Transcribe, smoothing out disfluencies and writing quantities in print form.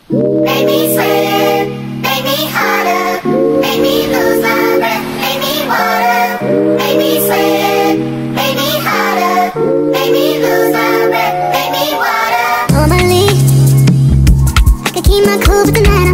Make me sweat, make me hotter, make me lose my breath, make me water. Make me sweat, make me hotter, make me lose my breath, make me water. Normally, I could keep my cool, but tonight